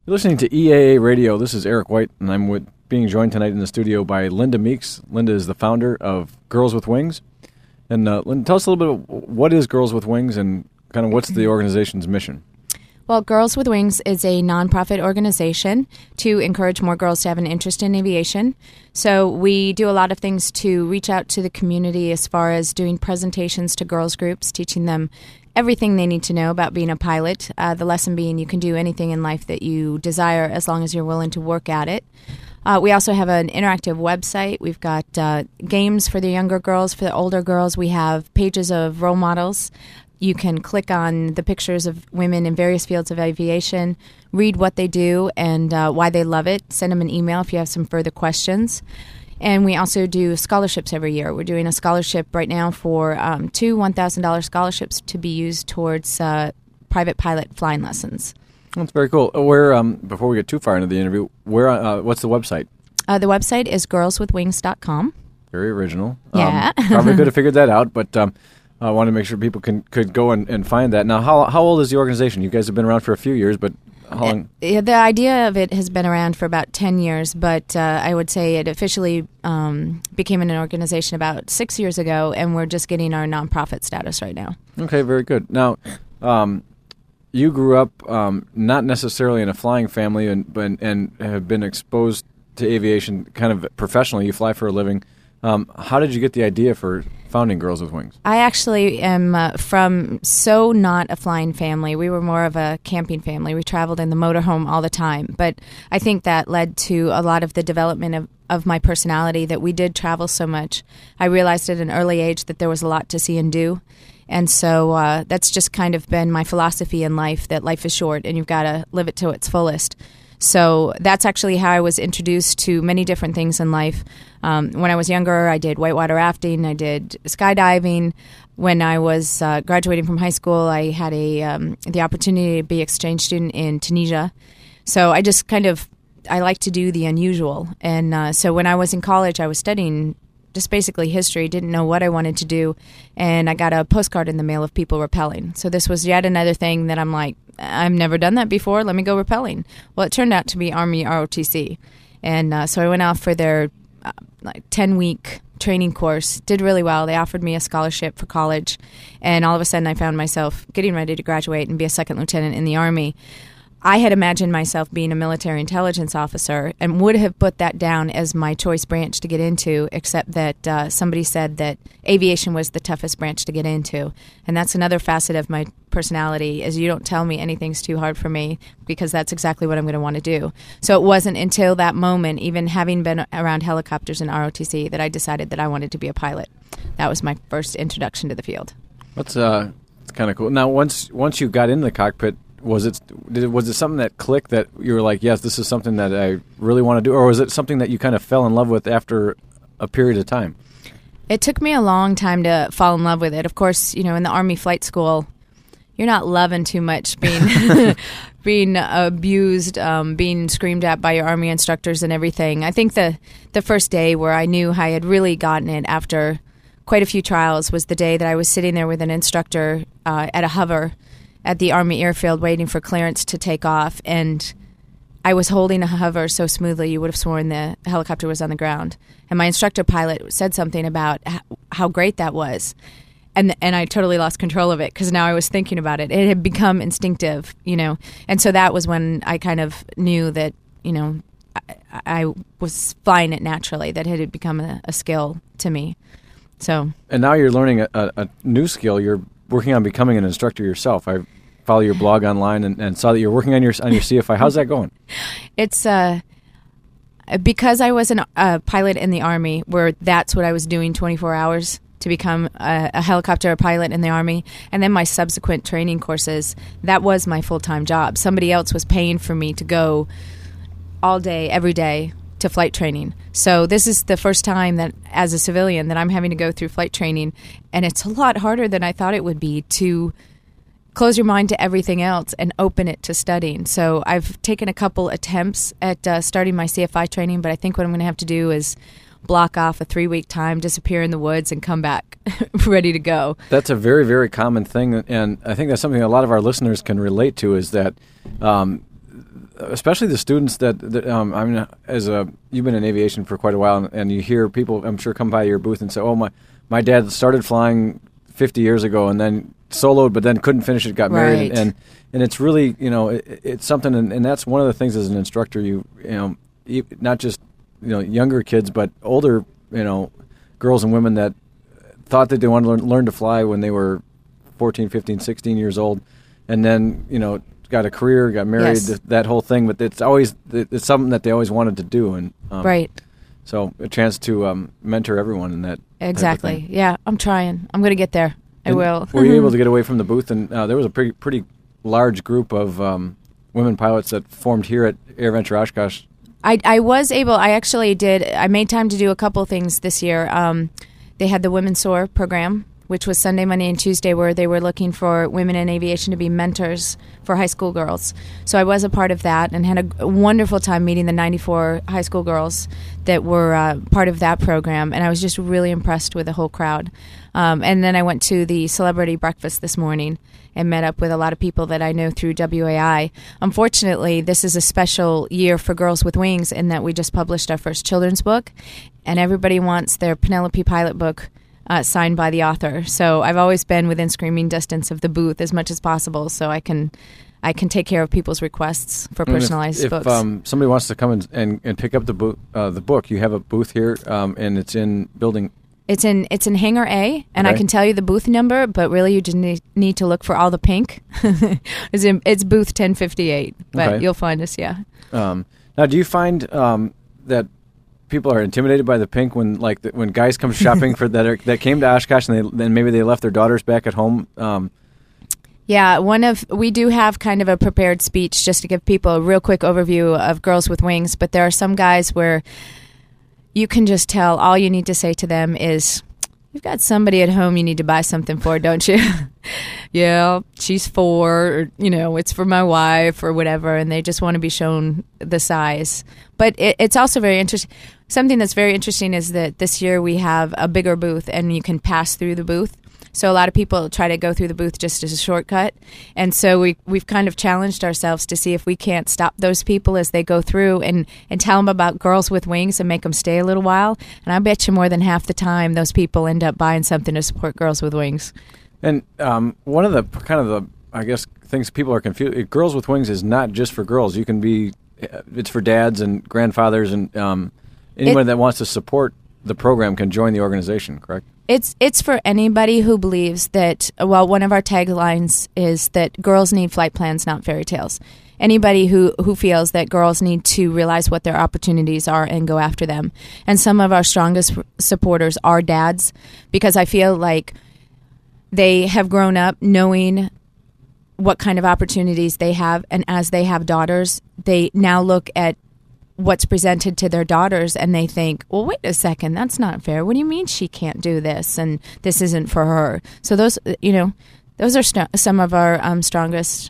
You're listening to EAA Radio. This is Eric White, and I'm being joined tonight in the studio by Linda Meeks. Linda is the founder of Girls with Wings. And Linda, tell us a little bit of what is Girls with Wings and kind of what's the organization's mission? Well, Girls with Wings is a nonprofit organization to encourage more girls to have an interest in aviation. So we do a lot of things to reach out to the community as far as doing presentations to girls groups, teaching them everything they need to know about being a pilot. The lesson being you can do anything in life that you desire as long as you're willing to work at it. We also have an interactive website. We've got games for the younger girls. For the older girls, we have pages of role models. You can click on the pictures of women in various fields of aviation, read what they do and why they love it. Send them an email if you have some further questions. And we also do scholarships every year. We're doing a scholarship right now for two $1,000 scholarships to be used towards private pilot flying lessons. That's very cool. Where, before we get too far into the interview, what's the website? The website is girlswithwings.com. Very original. Yeah. Probably could have figured that out, but I want to make sure people could go and find that. Now, how old is the organization? You guys have been around for a few years, but how long? The idea of it has been around for about 10 years, but I would say it officially became an organization about 6 years ago, and we're just getting our nonprofit status right now. Okay, very good. Now, you grew up not necessarily in a flying family and have been exposed to aviation kind of professionally. You fly for a living. How did you get the idea for founding Girls with Wings? I actually am not a flying family. We were more of a camping family. We traveled in the motorhome all the time. But I think that led to a lot of the development of my personality, that we did travel so much. I realized at an early age that there was a lot to see and do. And so that's just kind of been my philosophy in life, that life is short and you've got to live it to its fullest. So that's actually how I was introduced to many different things in life. When I was younger, I did whitewater rafting, I did skydiving. When I was graduating from high school, I had the opportunity to be exchange student in Tunisia. So I just I like to do the unusual. And so when I was in college, I was studying just basically history, didn't know what I wanted to do, and I got a postcard in the mail of people rappelling. So this was yet another thing that I'm like, I've never done that before, let me go rappelling. Well, it turned out to be Army ROTC, and so I went off for their 10-week training course, did really well. They offered me a scholarship for college, and all of a sudden I found myself getting ready to graduate and be a second lieutenant in the Army. I had imagined myself being a military intelligence officer and would have put that down as my choice branch to get into, except that somebody said that aviation was the toughest branch to get into. And that's another facet of my personality, is you don't tell me anything's too hard for me, because that's exactly what I'm going to want to do. So it wasn't until that moment, even having been around helicopters in ROTC, that I decided that I wanted to be a pilot. That was my first introduction to the field. That's kind of cool. Now, once you got in the cockpit, was it something that clicked, that you were like, yes, this is something that I really want to do, or was it something that you kind of fell in love with after a period of time? It took me a long time to fall in love with it. Of course, in the Army flight school, you're not loving too much being abused, being screamed at by your Army instructors and everything. I think the first day where I knew I had really gotten it after quite a few trials was the day that I was sitting there with an instructor at a hover at the Army airfield waiting for clearance to take off, and I was holding a hover so smoothly you would have sworn the helicopter was on the ground. And my instructor pilot said something about how great that was, and I totally lost control of it, because now I was thinking about it. It had become instinctive, and so that was when I kind of knew that, I was flying it naturally, that it had become a skill to me. So. And now you're learning a new skill. You're working on becoming an instructor yourself. I follow your blog online and saw that you're working on your CFI. How's that going? It's because I was a pilot in the Army, where that's what I was doing 24 hours to become a helicopter pilot in the Army, and then my subsequent training courses, that was my full-time job. Somebody else was paying for me to go all day, every day, to flight training. So this is the first time that, as a civilian, that I'm having to go through flight training, and it's a lot harder than I thought it would be to close your mind to everything else and open it to studying. So I've taken a couple attempts at starting my CFI training, but I think what I'm going to have to do is block off a 3-week time, disappear in the woods, and come back ready to go. That's a very, very common thing, and I think that's something a lot of our listeners can relate to, is that especially the students that I mean, you've been in aviation for quite a while, and you hear people, I'm sure, come by your booth and say, "Oh, my dad started flying 50 years ago, and then soloed, but then couldn't finish it, got married," and it's really, it's something, and that's one of the things as an instructor, not just younger kids, but older girls and women that thought that they wanted to learn to fly when they were 14, 15, 16 years old, and then got a career, got married, that whole thing. But it's something that they always wanted to do, and so a chance to mentor everyone in that. Exactly. Yeah, I'm trying. I'm going to get there. I will. Were you able to get away from the booth? And there was a pretty large group of women pilots that formed here at AirVenture Oshkosh. I was able. I actually did. I made time to do a couple things this year. They had the Women Soar program, which was Sunday, Monday, and Tuesday, where they were looking for women in aviation to be mentors for high school girls. So I was a part of that and had a wonderful time meeting the 94 high school girls that were part of that program, and I was just really impressed with the whole crowd. And then I went to the celebrity breakfast this morning and met up with a lot of people that I know through WAI. Unfortunately, this is a special year for Girls with Wings in that we just published our first children's book, and everybody wants their Penelope Pilot book signed by the author. So I've always been within screaming distance of the booth as much as possible, so I can take care of people's requests for personalized books. If somebody wants to come and pick up the book, you have a booth here, and it's in building. It's in Hangar A, and I can tell you the booth number, but really you just need to look for all the pink. It's booth 1058, but you'll find us. Yeah. Now, do you find that people are intimidated by the pink when guys come shopping for that came to Oshkosh and then maybe they left their daughters back at home? Yeah, we do have kind of a prepared speech just to give people a real quick overview of Girls with Wings, but there are some guys where you can just tell all you need to say to them is, "You've got somebody at home you need to buy something for, don't you?" "Yeah, she's 4, or, it's for my wife," or whatever, and they just want to be shown the size. But it's also very interesting. Something that's very interesting is that this year we have a bigger booth, and you can pass through the booth. So a lot of people try to go through the booth just as a shortcut. And so we've kind of challenged ourselves to see if we can't stop those people as they go through and tell them about Girls with Wings and make them stay a little while. And I bet you more than half the time those people end up buying something to support Girls with Wings. And one of the I guess, things people are confused, Girls with Wings is not just for girls. You can be, it's for dads and grandfathers and anyone that wants to support the program can join the organization, correct? It's for anybody who believes that, one of our taglines is that girls need flight plans, not fairy tales. Anybody who feels that girls need to realize what their opportunities are and go after them. And some of our strongest supporters are dads, because I feel like they have grown up knowing what kind of opportunities they have, and as they have daughters, they now look at what's presented to their daughters and they think, well, wait a second, that's not fair. What do you mean she can't do this and this isn't for her? So those are some of our strongest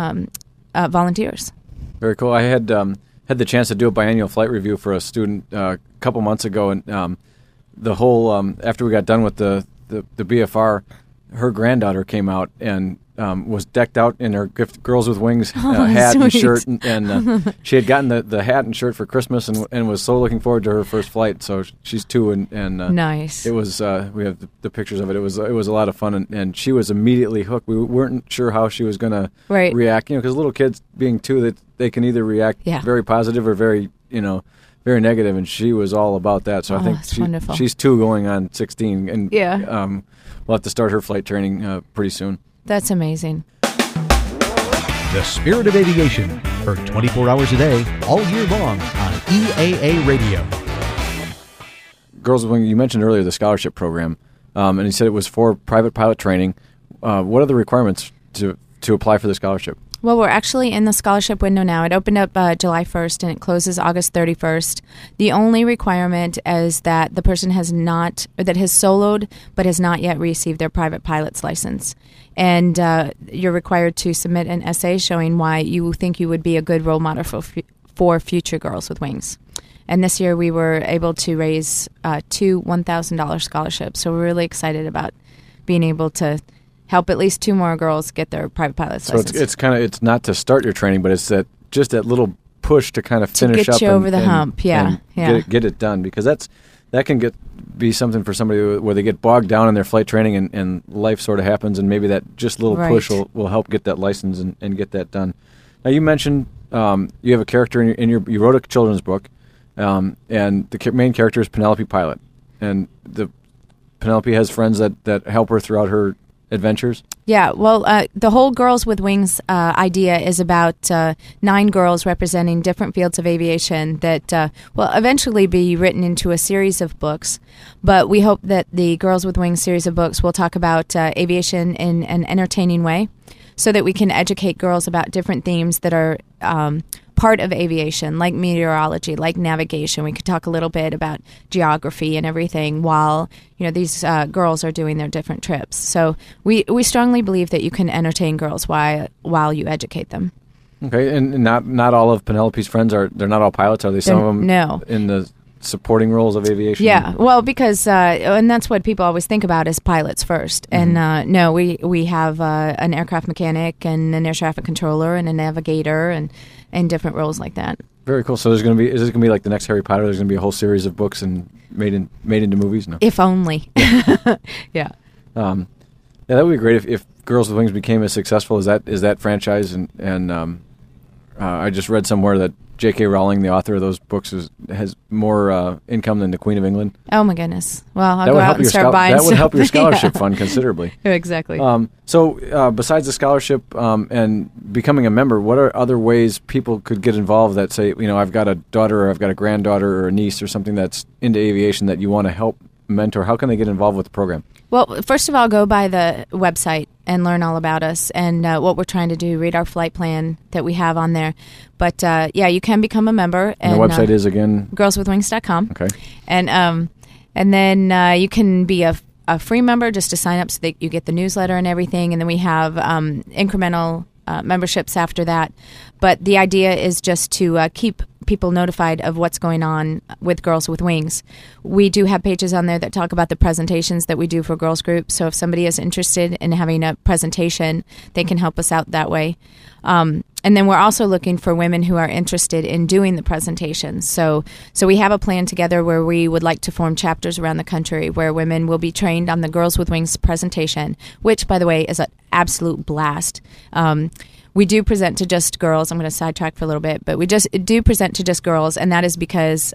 volunteers. Very cool. I had the chance to do a biannual flight review for a student a couple months ago, and the whole after we got done with the BFR, her granddaughter came out and was decked out in her Girls with Wings hat sweet. And shirt, and she had gotten the hat and shirt for Christmas and was so looking forward to her first flight. So she's 2, and nice. It was we have the pictures of it. It was a lot of fun, and she was immediately hooked. We weren't sure how she was going to react, because little kids being 2, that they can either react very positive or very very negative, and she was all about that. So I think she's 2 going on 16, and we'll have to start her flight training pretty soon. That's amazing. The Spirit of Aviation, heard 24 hours a day, all year long on EAA Radio. Girls with Wings, you mentioned earlier the scholarship program, and you said it was for private pilot training. What are the requirements to apply for the scholarship? Well, we're actually in the scholarship window now. It opened up July 1st, and it closes August 31st. The only requirement is that the person has soloed but has not yet received their private pilot's license. And you're required to submit an essay showing why you think you would be a good role model for future Girls with Wings. And this year we were able to raise 2 $1,000 scholarships. So we're really excited about being able to help at least 2 more girls get their private pilot's license. So it's not to start your training, but it's just that little push to kind of finish to get up you over the and hump. Yeah, get it done, because that can be something for somebody where they get bogged down in their flight training and life sort of happens, and maybe that just little push will help get that license and get that done. Now, you mentioned you have a character you wrote a children's book, and the main character is Penelope Pilot, and Penelope has friends that help her throughout her adventures. Yeah, well, the whole Girls with Wings idea is about 9 girls representing different fields of aviation that will eventually be written into a series of books. But we hope that the Girls with Wings series of books will talk about aviation in an entertaining way, so that we can educate girls about different themes that are part of aviation, like meteorology, like navigation. We could talk a little bit about geography and everything while these girls are doing their different trips. So we strongly believe that you can entertain girls while you educate them. Okay, and not all of Penelope's friends they're not all pilots, are they? Some of them no. In the supporting roles of aviation? Yeah, well, because and that's what people always think about as pilots first. Mm-hmm. And no, we have an aircraft mechanic and an air traffic controller and a navigator and different roles like that. Very cool. So is this going to be like the next Harry Potter? There's going to be a whole series of books and made into movies? No. If only. Yeah. Yeah, that would be great if Girls with Wings became as successful as that franchise. And I just read somewhere that J.K. Rowling, the author of those books, has more income than the Queen of England. Oh my goodness! Well, I'll go out and start buying. That would help your scholarship Yeah. fund considerably. Exactly. So besides the scholarship and becoming a member, what are other ways people could get involved that say, I've got a daughter or I've got a granddaughter or a niece or something that's into aviation that you want to help mentor? How can they get involved with the program? Well, first of all, go by the website and learn all about us and what we're trying to do. Read our flight plan that we have on there. But you can become a member. And the website is again girlswithwings.com. Okay. And then you can be a free member just to sign up so that you get the newsletter and everything. And then we have incremental memberships after that. But the idea is just to keep people notified of what's going on with Girls with Wings. We do have pages on there that talk about the presentations that we do for girls groups. So if somebody is interested in having a presentation, they can help us out that way. And then we're also looking for women who are interested in doing the presentations. So we have a plan together where we would like to form chapters around the country where women will be trained on the Girls with Wings presentation, which, by the way, is an absolute blast. We do present to just girls. I'm going to sidetrack for a little bit, but we just do present to just girls, and that is because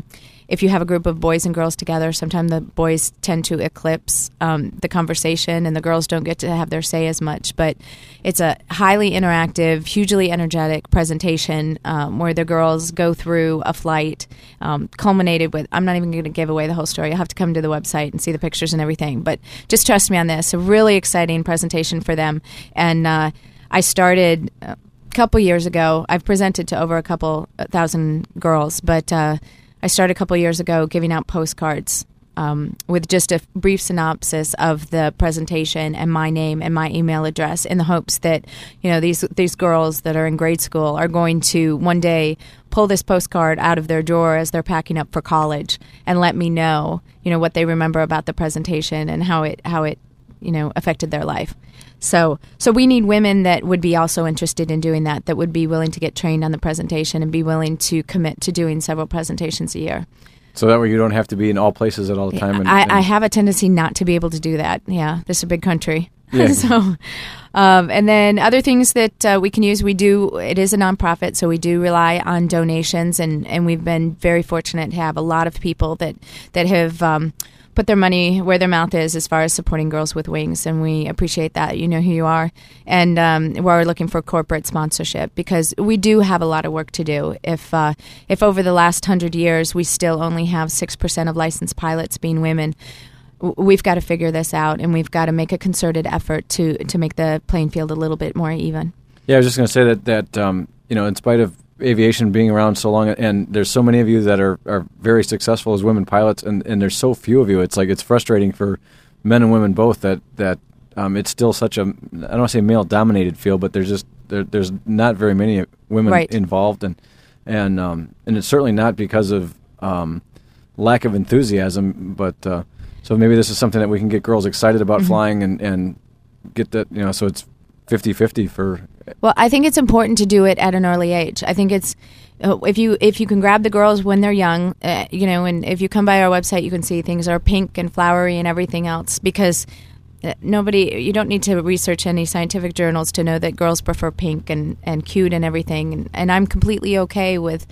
if you have a group of boys and girls together, sometimes the boys tend to eclipse the conversation, and the girls don't get to have their say as much. But it's a highly interactive, hugely energetic presentation where the girls go through a flight culminated with, I'm not even going to give away the whole story. You'll have to come to the website and see the pictures and everything. But just trust me on this. A really exciting presentation for them. And I started a couple years ago. I've presented to over a couple thousand girls, but I started a couple years ago giving out postcards with just a brief synopsis of the presentation and my name and my email address, in the hopes that these girls that are in grade school are going to one day pull this postcard out of their drawer as they're packing up for college and let me know what they remember about the presentation and how it affected their life. So we need women that would be also interested in doing that would be willing to get trained on the presentation and be willing to commit to doing several presentations a year. So that way you don't have to be in all places at all the time. I have a tendency not to be able to do that. Yeah, this is a big country. Yeah. So, and then other things that we can use, it is a nonprofit, so we do rely on donations, and we've been very fortunate to have a lot of people that have put their money where their mouth is as far as supporting Girls with Wings, and we appreciate that. You know who you are. And we're looking for corporate sponsorship because we do have a lot of work to do. If over the last 100 years we still only have 6% of licensed pilots being women, we've got to figure this out, and we've got to make a concerted effort to make the playing field a little bit more even. Yeah, I was just going to say that in spite of aviation being around so long, and there's so many of you that are very successful as women pilots, and there's so few of you. It's like it's frustrating for men and women both that it's still such a, I don't want to say male dominated field, but there's not very many women involved, and it's certainly not because of lack of enthusiasm, but so maybe this is something that we can get girls excited about flying and get that, so it's 50-50 for Well, I think it's important to do it at an early age. I think it's if you can grab the girls when they're young, and if you come by our website, you can see things are pink and flowery and everything else, because you don't need to research any scientific journals to know that girls prefer pink and cute and everything. And I'm completely okay with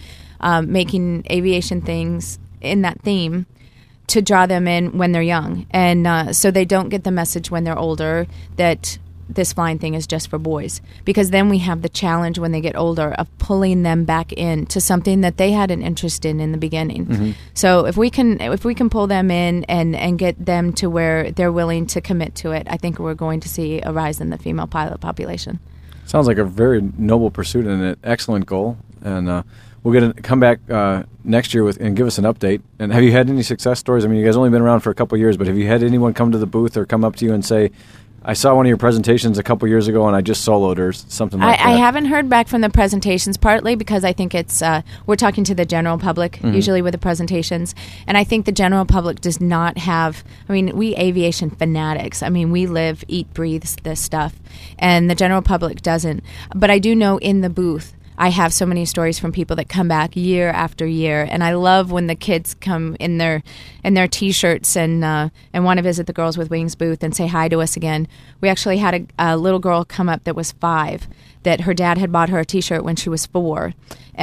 making aviation things in that theme to draw them in when they're young. And so they don't get the message when they're older that this flying thing is just for boys, because then we have the challenge when they get older of pulling them back into something that they had an interest in the beginning. Mm-hmm. So if we can pull them in and get them to where they're willing to commit to it, I think we're going to see a rise in the female pilot population. Sounds like a very noble pursuit and an excellent goal. And we're going to come back next year and give us an update. And have you had any success stories? I mean, you guys only been around for a couple of years, but have you had anyone come to the booth or come up to you and say, I saw one of your presentations a couple years ago and I just soloed, or something like that? I haven't heard back from the presentations, partly because I think it's we're talking to the general public usually with the presentations, and I think the general public does not have, we aviation fanatics. We live, eat, breathe this stuff, and the general public doesn't. But I do know in the booth, I have so many stories from people that come back year after year, and I love when the kids come in their T-shirts and want to visit the Girls with Wings booth and say hi to us again. We actually had a little girl come up that was 5, that her dad had bought her a T-shirt when she was 4,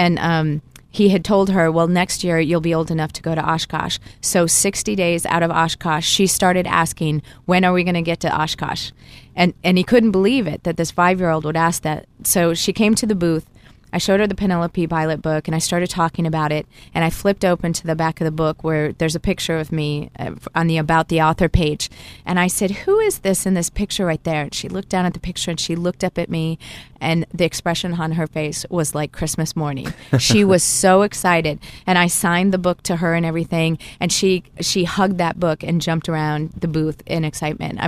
and he had told her, well, next year you'll be old enough to go to Oshkosh. So 60 days out of Oshkosh, she started asking, when are we going to get to Oshkosh? And he couldn't believe it, that this 5-year-old would ask that. So she came to the booth. I showed her the Penelope pilot book, and I started talking about it, and I flipped open to the back of the book where there's a picture of me on the About the Author page, and I said, who is this in this picture right there? And she looked down at the picture, and she looked up at me, and the expression on her face was like Christmas morning. She was so excited, and I signed the book to her and everything, and she hugged that book and jumped around the booth in excitement.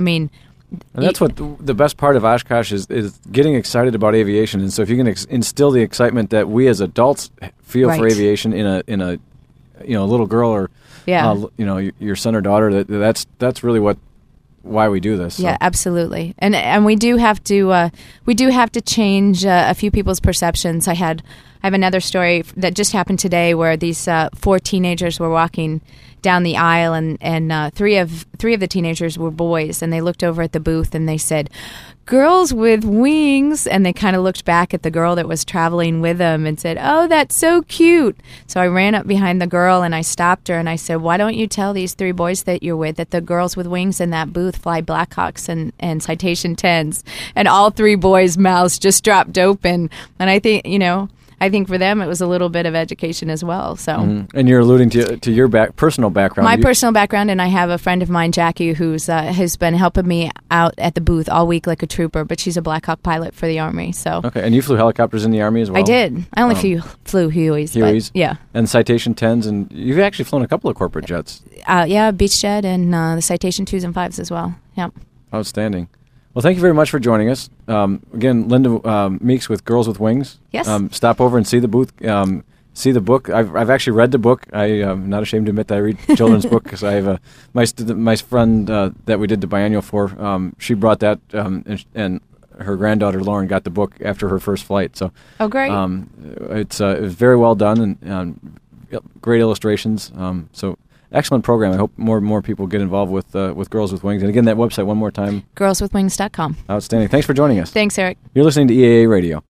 And that's what the best part of Oshkosh is getting excited about aviation. And so if you can instill the excitement that we as adults feel for aviation in a little girl or your son or daughter, that's really why we do this. So. Yeah, absolutely. And we do have to change a few people's perceptions. I have another story that just happened today where these 4 teenagers were walking down the aisle, and 3 of the teenagers were boys, and they looked over at the booth and they said, "Girls with Wings," and they kind of looked back at the girl that was traveling with them and said, "Oh, that's so cute." So I ran up behind the girl and I stopped her and I said, "Why don't you tell these 3 boys that you're with that the Girls with Wings in that booth fly Blackhawks and Citation 10s?" And all 3 boys' mouths just dropped open. And I think for them it was a little bit of education as well. So, And you're alluding to your personal background. My personal background, and I have a friend of mine, Jackie, who's has been helping me out at the booth all week like a trooper, but she's a Black Hawk pilot for the Army. So okay, and you flew helicopters in the Army as well? I did. I only flew Hueys. Hueys, but, yeah. And Citation 10s, and you've actually flown a couple of corporate jets. Beechjet and the Citation 2s and 5s as well. Yep. Outstanding. Well, thank you very much for joining us. Again, Linda Meeks with Girls with Wings. Yes. Stop over and see the booth. See the book. I've actually read the book. I'm not ashamed to admit that I read children's book because I have my friend that we did the biennial for. She brought that, and her granddaughter Lauren got the book after her first flight. So oh, great! It was very well done and great illustrations. So. Excellent program. I hope more people get involved with Girls with Wings. And again, that website one more time. Girlswithwings.com. Outstanding. Thanks for joining us. Thanks, Eric. You're listening to EAA Radio.